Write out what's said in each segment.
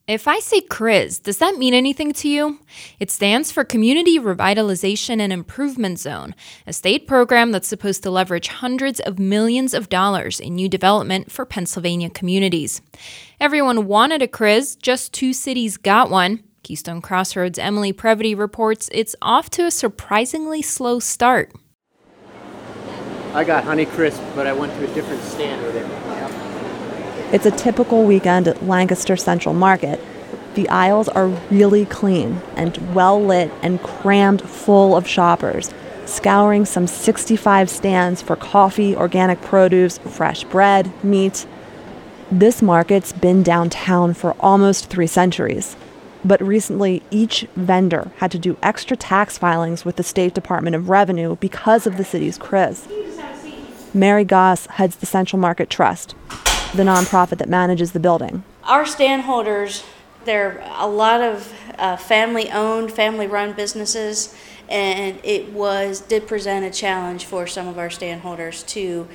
If I say CRIZ, does that mean anything to you? It stands for Community Revitalization and Improvement Zone, a state program that's supposed to leverage hundreds of millions of dollars in new development for Pennsylvania communities. Everyone wanted a CRIZ, just 2 cities got one. Keystone Crossroads' Emily Previty reports it's off to a surprisingly slow start. I got Honeycrisp, but I went to a different stand with it. It's a typical weekend at Lancaster Central Market. The aisles are really clean and well lit and crammed full of shoppers, scouring some 65 stands for coffee, organic produce, fresh bread, meat. This market's been downtown for almost 3 centuries. But recently, each vendor had to do extra tax filings with the State Department of Revenue because of the city's CRIZ. Mary Goss heads the Central Market Trust, the nonprofit that manages the building. Our stand holders, they're a lot of family-owned, family-run businesses, and it did present a challenge for some of our stand holders to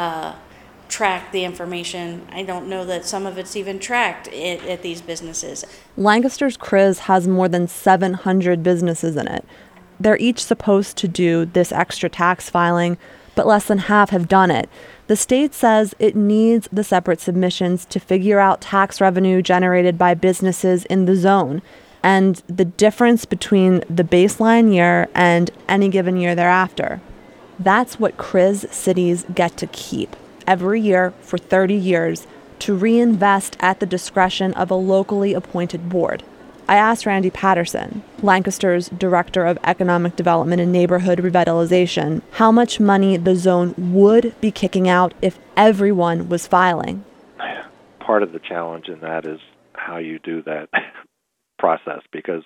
track the information. I don't know that some of it's even tracked at these businesses. Lancaster's CRIZ has more than 700 businesses in it. They're each supposed to do this extra tax filing, but less than half have done it. The state says it needs the separate submissions to figure out tax revenue generated by businesses in the zone and the difference between the baseline year and any given year thereafter. That's what CRIZ cities get to keep every year for 30 years to reinvest at the discretion of a locally appointed board. I asked Randy Patterson, Lancaster's Director of Economic Development and Neighborhood Revitalization, how much money the zone would be kicking out if everyone was filing. Part of the challenge in that is how you do that process, because,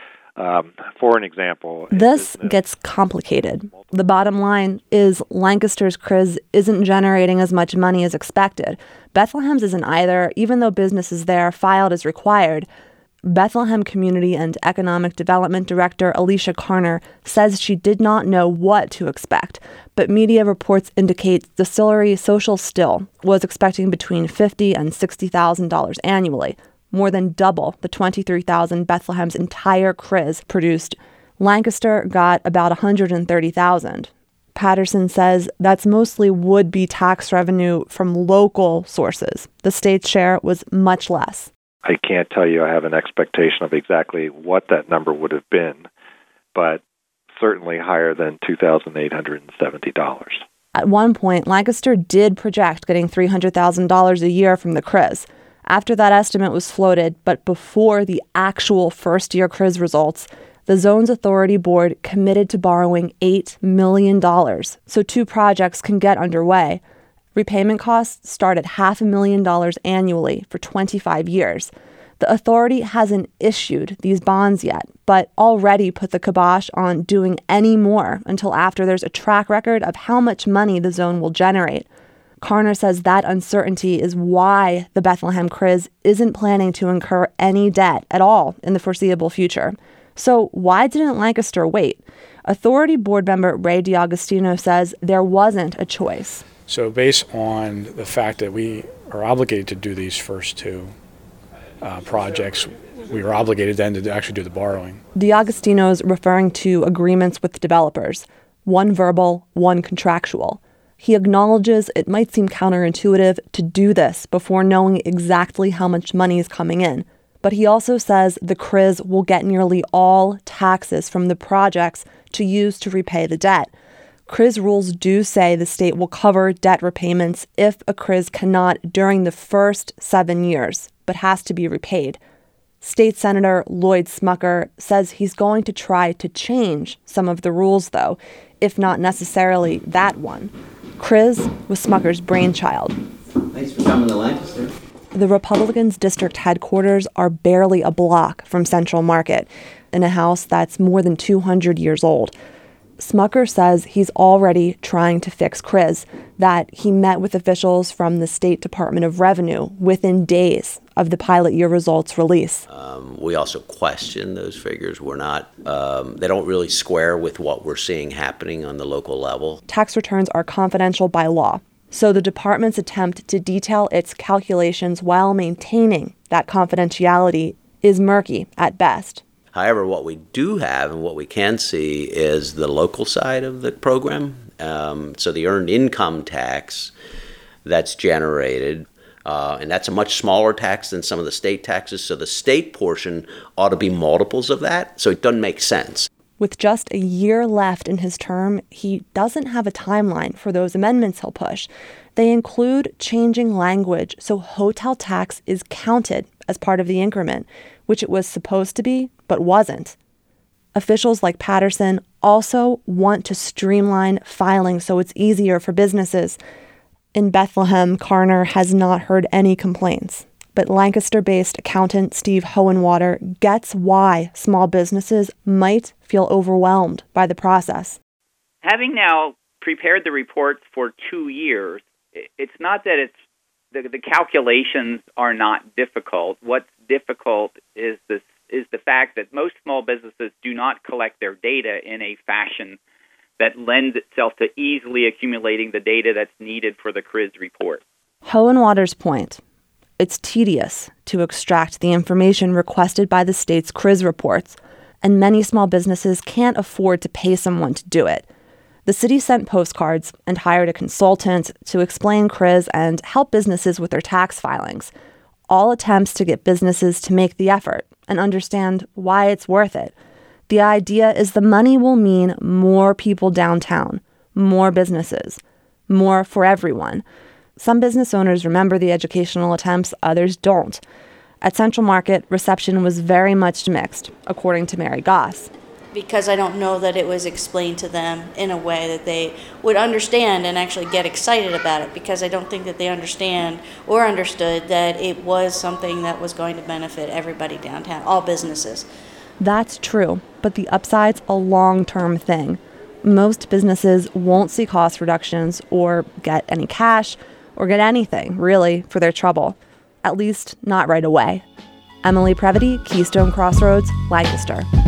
for an example... This gets complicated. The bottom line is Lancaster's CRIZ isn't generating as much money as expected. Bethlehem's isn't either, even though businesses there filed as required. Bethlehem Community and Economic Development Director Alicia Carner says she did not know what to expect, but media reports indicate Distillery Social Still was expecting between $50,000 and $60,000 annually, more than double the $23,000 Bethlehem's entire CRIZ produced. Lancaster got about $130,000. Patterson says that's mostly would-be tax revenue from local sources. The state's share was much less. I can't tell you I have an expectation of exactly what that number would have been, but certainly higher than $2,870. At one point, Lancaster did project getting $300,000 a year from the CRIZ. After that estimate was floated, but before the actual first-year CRIZ results, the zone's authority board committed to borrowing $8 million so 2 projects can get underway. Repayment costs start at $500,000 annually for 25 years. The authority hasn't issued these bonds yet, but already put the kibosh on doing any more until after there's a track record of how much money the zone will generate. Carner says that uncertainty is why the Bethlehem CRIZ isn't planning to incur any debt at all in the foreseeable future. So why didn't Lancaster wait? Authority board member Ray D'Agostino says there wasn't a choice. So based on the fact that we are obligated to do these first 2 projects, we were obligated then to actually do the borrowing. D'Agostino's referring to agreements with developers, one verbal, one contractual. He acknowledges it might seem counterintuitive to do this before knowing exactly how much money is coming in. But he also says the CRIZ will get nearly all taxes from the projects to use to repay the debt. CRIZ rules do say the state will cover debt repayments if a CRIZ cannot during the first 7 years, but has to be repaid. State Senator Lloyd Smucker says he's going to try to change some of the rules, though, if not necessarily that one. CRIZ was Smucker's brainchild. Thanks for coming to Lancaster. The Republicans' district headquarters are barely a block from Central Market, in a house that's more than 200 years old. Smucker says he's already trying to fix CRIZ, that he met with officials from the State Department of Revenue within days of the pilot year results release. We also question those figures. We're not, they don't really square with what we're seeing happening on the local level. Tax returns are confidential by law. So the department's attempt to detail its calculations while maintaining that confidentiality is murky at best. However, what we do have and what we can see is the local side of the program. So the earned income tax that's generated, and that's a much smaller tax than some of the state taxes. So the state portion ought to be multiples of that. So it doesn't make sense. With just a year left in his term, he doesn't have a timeline for those amendments he'll push. They include changing language so hotel tax is counted as part of the increment, which it was supposed to be, but wasn't. Officials like Patterson also want to streamline filing so it's easier for businesses. In Bethlehem, Carner has not heard any complaints. But Lancaster-based accountant Steve Hohenwater gets why small businesses might feel overwhelmed by the process. Having now prepared the reports for 2 years, it's not that the calculations are not difficult. What's difficult is the fact that most small businesses do not collect their data in a fashion that lends itself to easily accumulating the data that's needed for the CRIS report. Hohenwater's point: it's tedious to extract the information requested by the state's CRIS reports, and many small businesses can't afford to pay someone to do it. The city sent postcards and hired a consultant to explain CRIS and help businesses with their tax filings, all attempts to get businesses to make the effort and understand why it's worth it. The idea is the money will mean more people downtown, more businesses, more for everyone. Some business owners remember the educational attempts, others don't. At Central Market, reception was very much mixed, according to Mary Goss. Because I don't know that it was explained to them in a way that they would understand and actually get excited about it, because I don't think that they understand or understood that it was something that was going to benefit everybody downtown, all businesses. That's true, but the upside's a long-term thing. Most businesses won't see cost reductions or get any cash or get anything, really, for their trouble. At least not right away. Emily Previty, Keystone Crossroads, Lancaster.